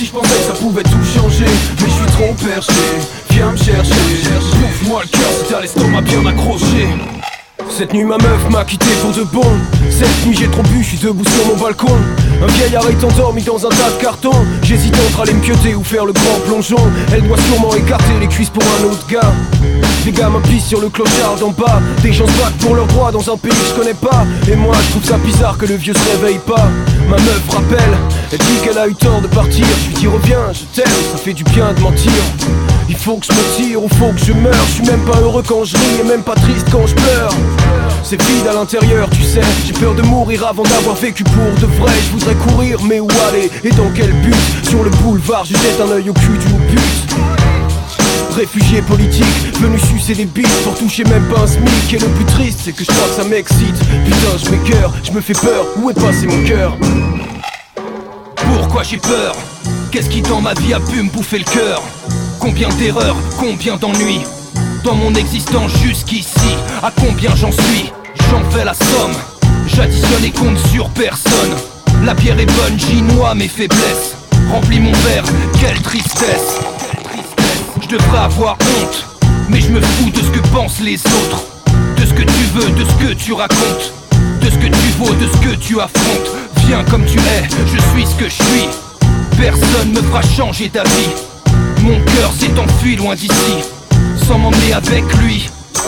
si je pensais que ça pouvait tout changer. Mais je suis trop perché, viens me chercher. Bouffe-moi le cœur si t'as l'estomac bien accroché. Cette nuit ma meuf m'a quitté pour de bon. Cette nuit j'ai trop bu, je suis debout sur mon balcon. Un vieillard est endormi dans un tas de cartons. J'hésite entre aller me pioter ou faire le grand plongeon. Elle doit sûrement écarter les cuisses pour un autre gars. Des gamins pissent sur le clochard d'en bas. Des gens se battent pour leurs droits dans un pays que je connais pas. Et moi je trouve ça bizarre que le vieux se réveille pas. Ma meuf rappelle, elle dit qu'elle a eu tort de partir. Je lui dis reviens, je t'aime, ça fait du bien de mentir. Il faut que je me tire ou faut que je meure. Je suis même pas heureux quand je ris et même pas triste quand je pleure. C'est vide à l'intérieur, tu sais. J'ai peur de mourir avant d'avoir vécu pour de vrai. Je voudrais courir, mais où aller et dans quel but? Sur le boulevard, je jette un œil au cul d'une pute. Réfugié politique, venu sucer des bites pour toucher même pas un SMIC. Et le plus triste, c'est que je crois que ça m'excite. Putain, je m'écœure, je me fais peur. Où est passé mon cœur? Pourquoi j'ai peur? Qu'est-ce qui dans ma vie a pu me bouffer le cœur? Combien d'erreurs, combien d'ennuis dans mon existence jusqu'ici? À combien j'en suis? J'en fais la somme. J'additionne et compte sur personne. La bière est bonne, j'y noie mes faiblesses. Remplis mon verre, quelle tristesse. Je devrais avoir honte, mais je me fous de ce que pensent les autres. De ce que tu veux, de ce que tu racontes. De ce que tu vaux, de ce que tu affrontes. Viens comme tu es, je suis ce que je suis. Personne me fera changer d'avis. Mon cœur s'est enfui loin d'ici, sans m'emmener avec lui.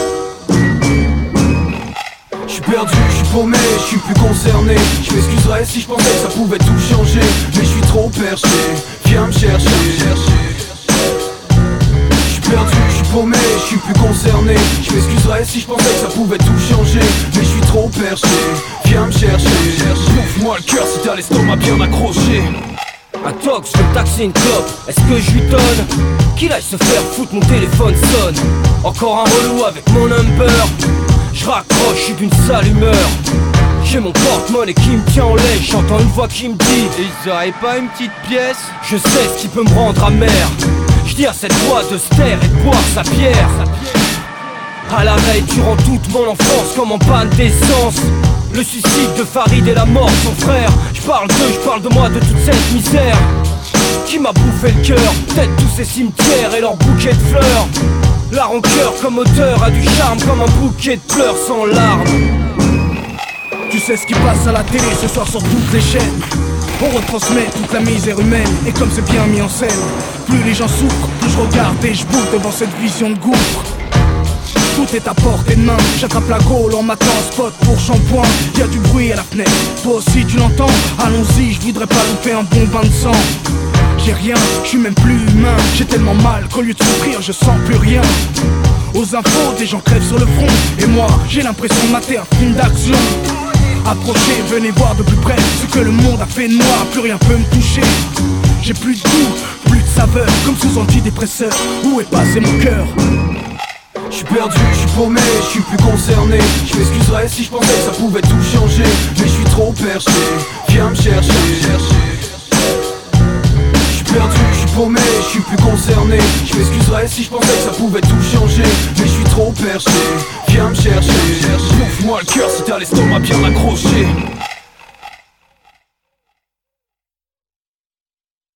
Je suis perdu, je suis paumé, je suis plus concerné. Je m'excuserais si je pensais que ça pouvait tout changer. Mais je suis trop perché, viens me chercher. Je suis perdu, je suis paumé, je suis plus concerné. Je m'excuserais si je pensais que ça pouvait tout changer. Mais je suis trop perché, viens me chercher. Bouffe-moi le cœur si t'as l'estomac bien accroché. Un tox, je veux taxer une clope, est-ce que je lui donne? Qu'il aille se faire foutre, mon téléphone sonne. Encore un relou avec mon number. Je raccroche, je suis d'une sale humeur. J'ai mon porte-monnaie qui me tient en laisse. J'entends une voix qui me dit: et ils auraient pas une petite pièce? Je sais ce qui peut me rendre amer. Je dis à cette voix de se taire et de boire sa pierre. À l'arrêt durant toute mon enfance, comme en panne d'essence. Le suicide de Farid et la mort de son frère. Je parle de moi, de toute cette misère qui m'a bouffé le cœur. Peut-être tous ces cimetières et leurs bouquets de fleurs. La rancœur comme auteur a du charme, comme un bouquet de fleurs sans larmes. Tu sais ce qui passe à la télé ce soir sur toutes les chaînes. On retransmet toute la misère humaine, et comme c'est bien mis en scène, plus les gens souffrent, plus je regarde et je bouffe devant cette vision de gouffre. Tout est à portée de main, j'attrape la gaule en m'attend un spot pour shampoing. Y'a du bruit à la fenêtre, toi aussi tu l'entends? Allons-y, je voudrais pas louper un bon bain de sang. J'ai rien, je suis même plus humain. J'ai tellement mal qu'au lieu de souffrir, je sens plus rien. Aux infos, des gens crèvent sur le front, et moi, j'ai l'impression de mater un film d'action. Approchez, venez voir de plus près ce que le monde a fait de moi, plus rien peut me toucher. J'ai plus de goût, plus de saveur, comme sous antidépresseur. Où est passé mon cœur? Je suis perdu, je suis paumé, je suis plus concerné. Je m'excuserais si je pensais que ça pouvait tout changer. Mais je suis trop perché, viens me chercher. Je suis perdu, je suis paumé, je suis plus concerné. Je m'excuserais si je pensais que ça pouvait tout changer. Mais je suis trop perché, viens me chercher. Bouffe-moi le cœur si t'as l'estomac bien accroché.